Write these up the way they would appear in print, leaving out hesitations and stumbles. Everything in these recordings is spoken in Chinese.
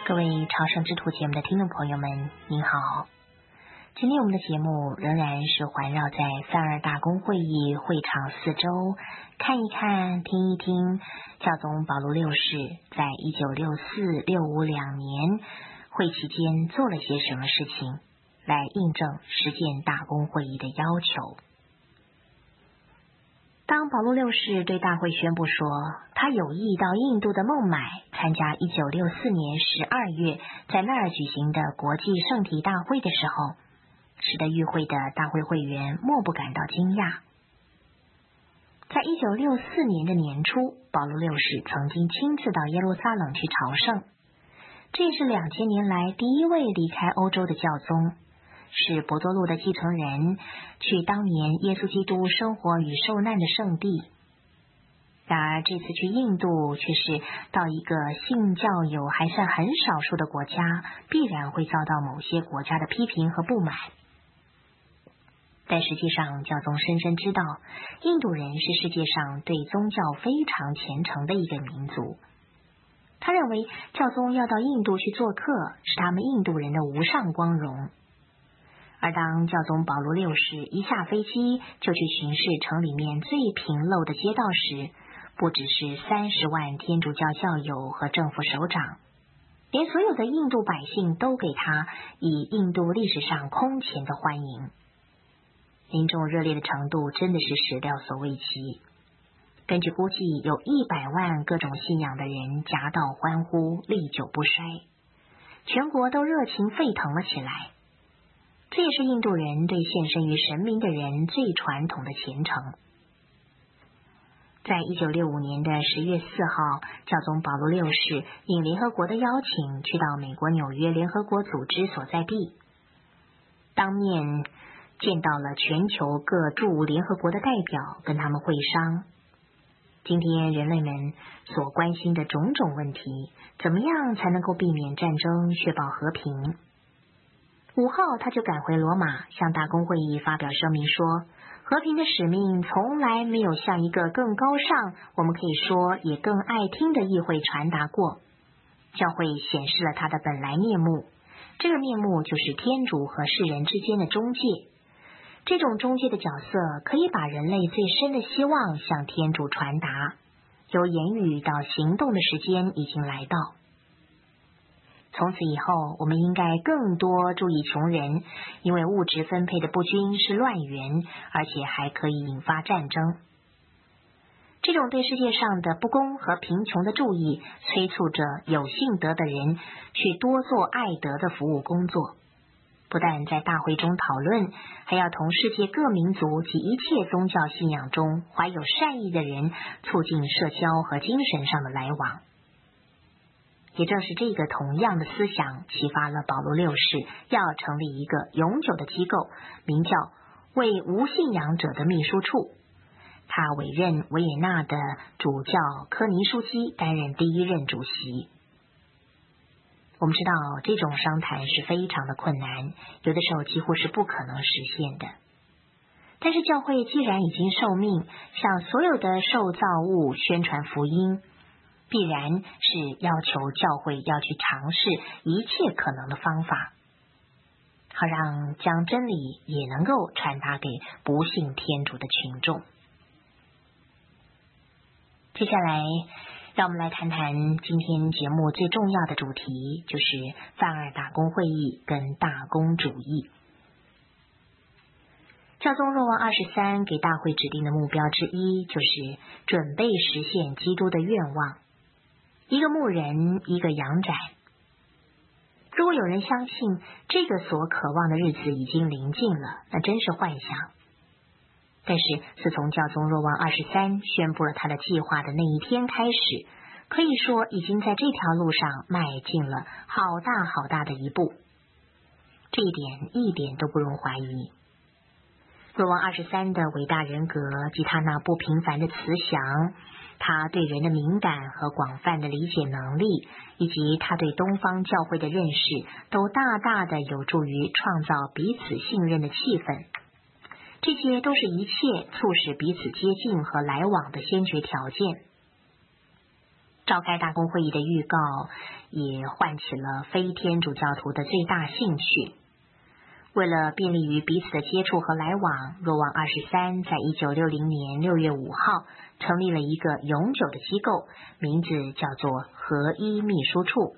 各位朝圣之途节目的听众朋友们，您好。今天我们的节目仍然是环绕在三二大公会议会场四周，看一看，听一听教宗保禄六世在1964-65两年会期间做了些什么事情，来印证实践大公会议的要求。当保禄六世对大会宣布说他有意到印度的孟买参加1964年12月在那儿举行的国际圣体大会的时候，使得与会的大会会员莫不感到惊讶。在1964年的年初，保禄六世曾经亲自到耶路撒冷去朝圣，这也是2000年来第一位离开欧洲的教宗，是伯多禄的继承人，去当年耶稣基督生活与受难的圣地。然而这次去印度却是到一个信教友还算很少数的国家，必然会遭到某些国家的批评和不满。但实际上教宗深深知道，印度人是世界上对宗教非常虔诚的一个民族。他认为教宗要到印度去做客，是他们印度人的无上光荣。而当教宗保禄六世一下飞机就去巡视城里面最贫陋的街道时，不只是30万天主教教友和政府首长，连所有的印度百姓都给他以印度历史上空前的欢迎。民众热烈的程度真的是始料所未及。根据估计，有100万各种信仰的人夹道欢呼，历久不衰，全国都热情沸腾了起来。这也是印度人对献身于神明的人最传统的虔诚。在1965年的10月4号，教宗保禄六世应联合国的邀请，去到美国纽约联合国组织所在地，当面见到了全球各驻联合国的代表，跟他们会商。今天人类们所关心的种种问题，怎么样才能够避免战争，确保和平？5号他就赶回罗马，向大公会议发表声明说，和平的使命从来没有向一个更高尚，我们可以说也更爱听的议会传达过。教会显示了它的本来面目，这个面目就是天主和世人之间的中介。这种中介的角色可以把人类最深的希望向天主传达，由言语到行动的时间已经来到。从此以后，我们应该更多注意穷人，因为物质分配的不均是乱源，而且还可以引发战争。这种对世界上的不公和贫穷的注意，催促着有信德的人去多做爱德的服务工作。不但在大会中讨论，还要同世界各民族及一切宗教信仰中怀有善意的人促进社交和精神上的来往。也正是这个同样的思想启发了保禄六世要成立一个永久的机构，名叫为无信仰者的秘书处。他委任维也纳的主教科尼枢机担任第1任主席。我们知道这种商谈是非常的困难，有的时候几乎是不可能实现的。但是教会既然已经受命向所有的受造物宣传福音，必然是要求教会要去尝试一切可能的方法，好让将真理也能够传达给不信天主的群众。接下来让我们来谈谈今天节目最重要的主题，就是泛二大公会议跟大公主义。教宗若望23给大会指定的目标之一，就是准备实现基督的愿望，一个牧人，一个羊展。如果有人相信这个所渴望的日子已经临近了，那真是幻想。但是自从教宗若望23宣布了他的计划的那一天开始，可以说已经在这条路上迈进了好大好大的一步，这一点一点都不容怀疑。若望23的伟大人格及他那不平凡的慈祥，他对人的敏感和广泛的理解能力，以及他对东方教会的认识，都大大的有助于创造彼此信任的气氛。这些都是一切促使彼此接近和来往的先决条件。 召开大公会议的预告也唤起了非天主教徒的最大兴趣。为了便利于彼此的接触和来往，若望23在1960年6月5号成立了一个永久的机构，名字叫做合一秘书处。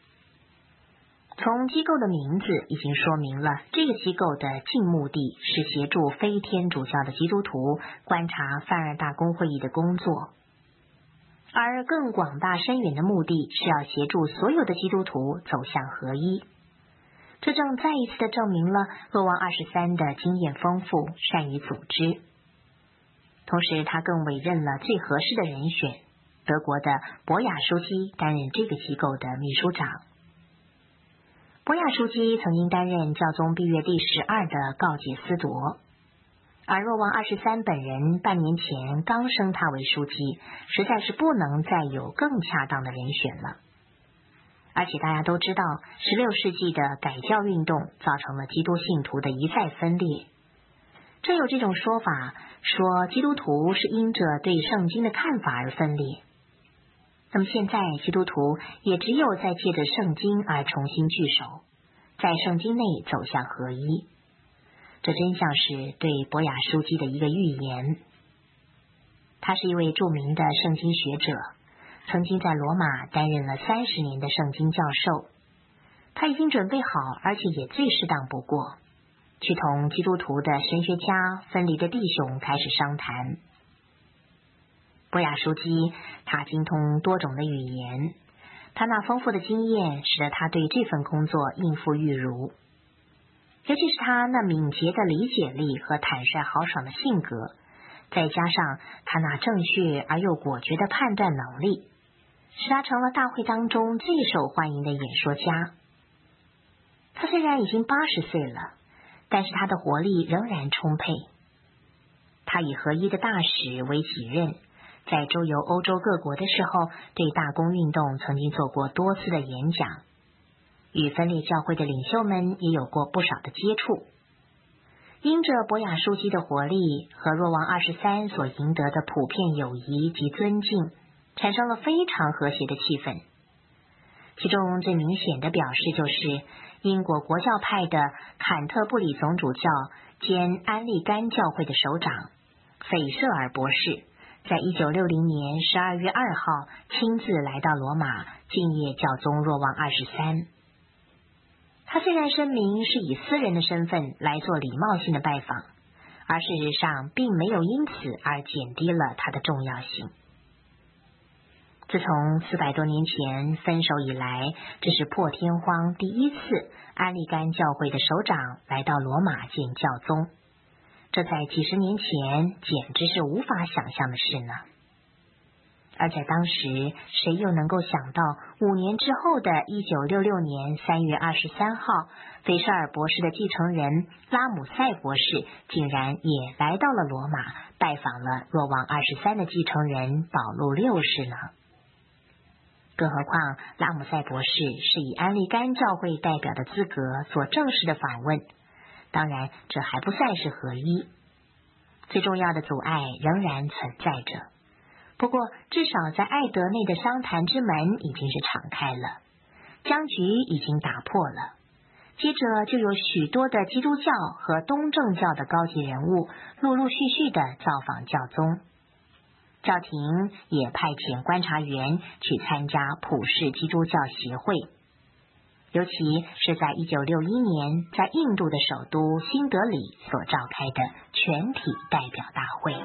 从机构的名字已经说明了，这个机构的净目的是协助非天主教的基督徒观察梵二大公会议的工作，而更广大深远的目的是要协助所有的基督徒走向合一。这正再一次的证明了若望23的经验丰富，善于组织。同时他更委任了最合适的人选，德国的博雅书记担任这个机构的秘书长。博雅书记曾经担任教宗庇约第12的告解司铎，而若望23本人半年前刚升他为书记，实在是不能再有更恰当的人选了。而且大家都知道，16世纪的改教运动造成了基督信徒的一再分裂。真有这种说法，说基督徒是因着对圣经的看法而分裂。那么现在基督徒也只有在借着圣经而重新聚首，在圣经内走向合一。这真像是对博雅书记的一个预言。他是一位著名的圣经学者，曾经在罗马担任了30年的圣经教授。他已经准备好，而且也最适当不过，去同基督徒的神学家、分离的弟兄开始商谈。博雅书记他精通多种的语言，他那丰富的经验使得他对这份工作应付自如，尤其是他那敏捷的理解力和坦率豪爽的性格，再加上他那正确而又果决的判断能力，使他成了大会当中最受欢迎的演说家。他虽然已经80岁了，但是他的活力仍然充沛。他以合一的大使为己任，在周游欧洲各国的时候，对大公运动曾经做过多次的演讲，与分裂教会的领袖们也有过不少的接触。因着博雅书记的活力和若望23所赢得的普遍友谊及尊敬，产生了非常和谐的气氛。其中最明显的表示就是英国国教派的坎特布里总主教兼安利甘教会的首长斐舍尔博士，在1960年12月2号亲自来到罗马敬谒教宗若望23。他虽然声明是以私人的身份来做礼貌性的拜访，而事实上并没有因此而减低了他的重要性。自从400多年前分手以来，这是破天荒第一次安利甘教会的首长来到罗马见教宗，这在几十年前简直是无法想象的事呢。而在当时，谁又能够想到5年之后的1966年3月23号，斐舍尔博士的继承人拉姆塞博士竟然也来到了罗马，拜访了若望23的继承人保禄6世呢？更何况拉姆塞博士是以安利甘教会代表的资格做正式的访问，当然这还不算是合一。最重要的阻碍仍然存在着，不过至少在爱德内的商谈之门已经是敞开了，僵局已经打破了。接着就有许多的基督教和东正教的高级人物陆陆续续的造访教宗，教廷也派遣观察员去参加普世基督教协会，尤其是在1961年在印度的首都新德里所召开的全体代表大会。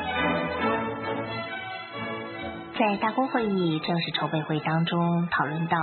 在大公会议正式筹备会当中讨论到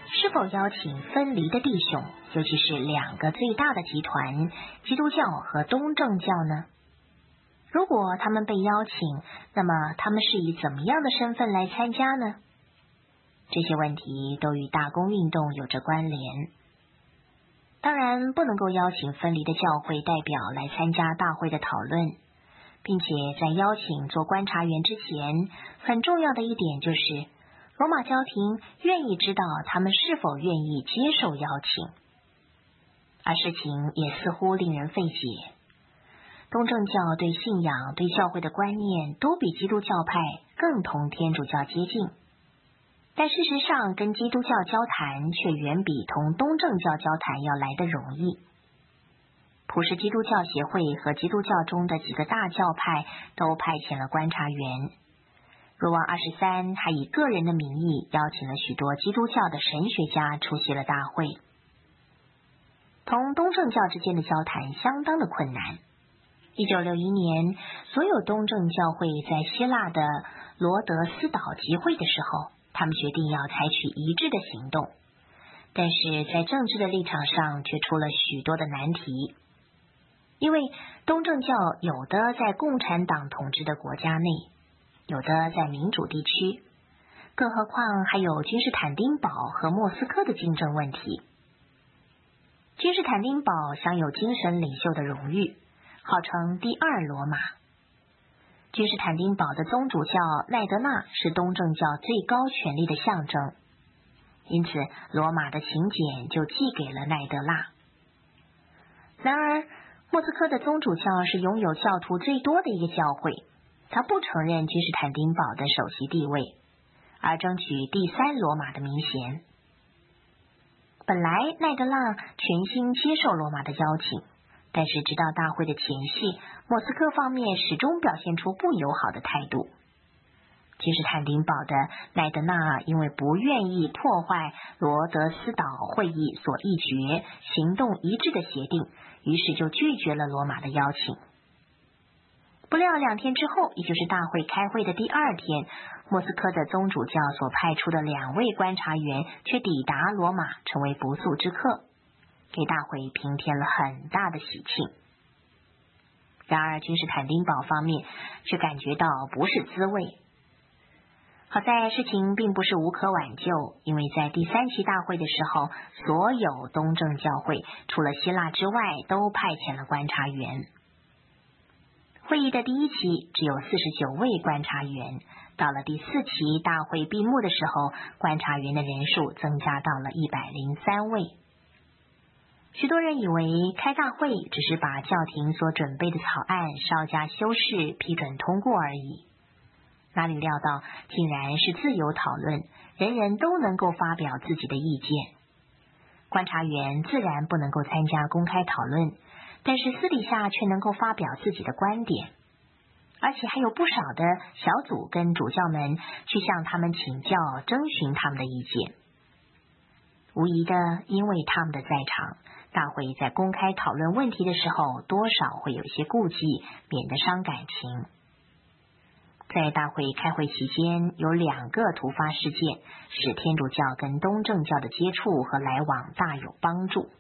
是否邀请分离的弟兄，尤其是两个最大的集团基督教和东正教呢？如果他们被邀请，那么他们是以怎么样的身份来参加呢？这些问题都与大公运动有着关联。当然不能够邀请分离的教会代表来参加大会的讨论，并且在邀请做观察员之前，很重要的一点就是罗马教廷愿意知道他们是否愿意接受邀请。而事情也似乎令人费解，东正教对信仰、对教会的观念都比基督教派更同天主教接近，但事实上跟基督教交谈却远比同东正教交谈要来得容易。普世基督教协会和基督教中的几个大教派都派遣了观察员。若望23还以个人的名义邀请了许多基督教的神学家出席了大会。同东正教之间的交谈相当的困难。1961年，所有东正教会在希腊的罗德斯岛集会的时候，他们决定要采取一致的行动，但是在政治的立场上却出了许多的难题。因为东正教有的在共产党统治的国家内，有的在民主地区，更何况还有君士坦丁堡和莫斯科的竞争问题。君士坦丁堡享有精神领袖的荣誉，号称第二罗马。君士坦丁堡的宗主教奈德纳是东正教最高权力的象征，因此罗马的请柬就寄给了奈德纳。然而莫斯科的宗主教是拥有教徒最多的一个教会，他不承认君士坦丁堡的首席地位，而争取第三罗马的名衔。本来奈德纳全心接受罗马的邀请，但是直到大会的前夕，莫斯科方面始终表现出不友好的态度。君士坦丁堡的奈德纳因为不愿意破坏罗德斯岛会议所议决行动一致的协定，于是就拒绝了罗马的邀请。不料2天之后，也就是大会开会的第2天，莫斯科的宗主教所派出的2位观察员却抵达罗马，成为不速之客，给大会平添了很大的喜庆。然而君士坦丁堡方面却感觉到不是滋味。好在事情并不是无可挽救，因为在第3期大会的时候，所有东正教会除了希腊之外都派遣了观察员。会议的第1期只有49位观察员，到了第4期大会闭幕的时候，观察员的人数增加到了103位。许多人以为开大会只是把教廷所准备的草案稍加修饰批准通过而已，哪里料到竟然是自由讨论，人人都能够发表自己的意见。观察员自然不能够参加公开讨论，但是私底下却能够发表自己的观点，而且还有不少的小组跟主教们去向他们请教，征询他们的意见。无疑的，因为他们的在场，大会在公开讨论问题的时候多少会有一些顾忌，免得伤感情。在大会开会期间，有2个突发事件使天主教跟东正教的接触和来往大有帮助。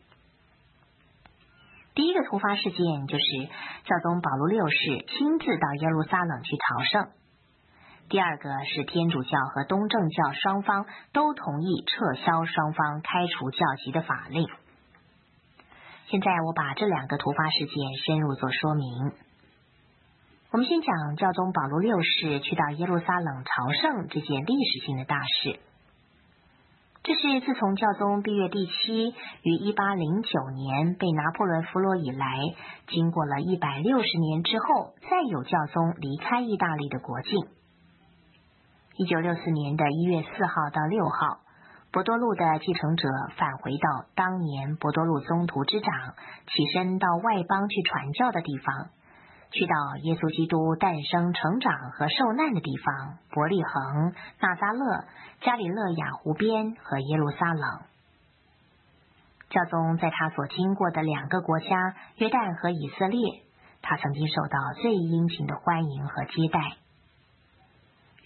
第一个突发事件就是教宗保禄6世亲自到耶路撒冷去朝圣。第二个是天主教和东正教双方都同意撤销双方开除教籍的法令。现在我把这2个突发事件深入做说明。我们先讲教宗保禄6世去到耶路撒冷朝圣这件历史性的大事。这是自从教宗毕业第7于1809年被拿破仑俘虏以来，经过了160年之后，再有教宗离开意大利的国境。1964年的1月4号到6号，博多禄的继承者返回到当年博多禄宗徒之长起身到外邦去传教的地方，去到耶稣基督诞生、成长和受难的地方伯利恒、纳匝勒、加里勒亚湖边和耶路撒冷。教宗在他所经过的2个国家约旦和以色列，他曾经受到最殷勤的欢迎和接待。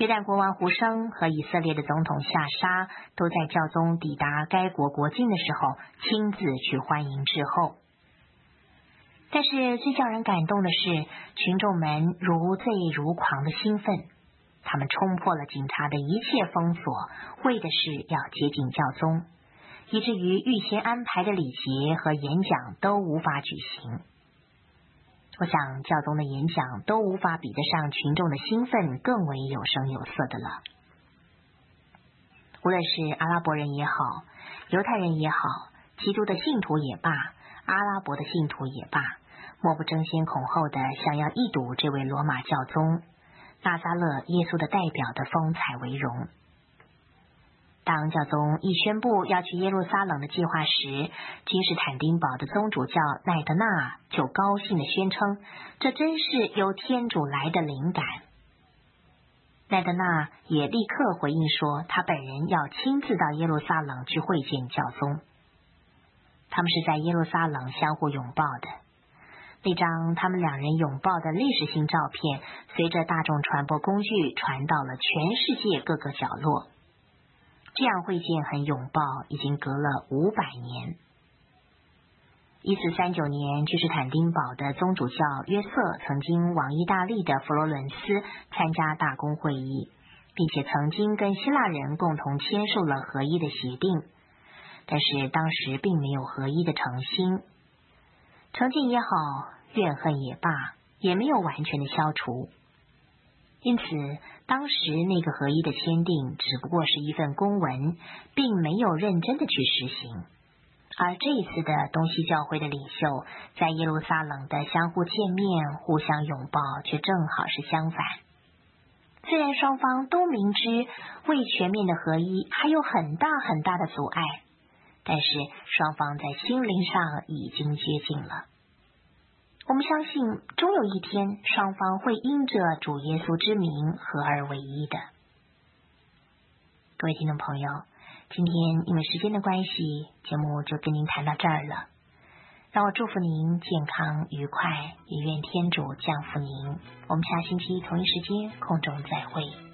约旦国王胡生和以色列的总统夏沙都在教宗抵达该国国境的时候亲自去欢迎致候。但是最叫人感动的是，群众们如醉如狂的兴奋，他们冲破了警察的一切封锁，为的是要接近教宗，以至于预先安排的礼节和演讲都无法举行。我想教宗的演讲都无法比得上群众的兴奋更为有声有色的了。无论是阿拉伯人也好，犹太人也好，基督的信徒也罢，阿拉伯的信徒也罢，莫不争先恐后的想要一睹这位罗马教宗拿撒勒耶稣的代表的风采为荣。当教宗一宣布要去耶路撒冷的计划时，君士坦丁堡的宗主教奈德纳就高兴地宣称，这真是由天主来的灵感。奈德纳也立刻回应说，他本人要亲自到耶路撒冷去会见教宗。他们是在耶路撒冷相互拥抱的。那张他们两人拥抱的历史性照片，随着大众传播工具传到了全世界各个角落。这样会见和拥抱已经隔了500年。1439年，君士坦丁堡的宗主教约瑟曾经往意大利的佛罗伦斯参加大公会议，并且曾经跟希腊人共同签署了合一的协定，但是当时并没有合一的诚心。成见也好，怨恨也罢，也没有完全的消除。因此当时那个合一的签订只不过是一份公文，并没有认真的去实行。而这一次的东西教会的领袖在耶路撒冷的相互见面、互相拥抱却正好是相反。虽然双方都明知未全面的合一还有很大很大的阻碍，但是双方在心灵上已经接近了。我们相信终有一天双方会因着主耶稣之名合而为一的。各位听众朋友，今天因为时间的关系，节目就跟您谈到这儿了。让我祝福您健康愉快，也愿天主降福您。我们下星期同一时间空中再会。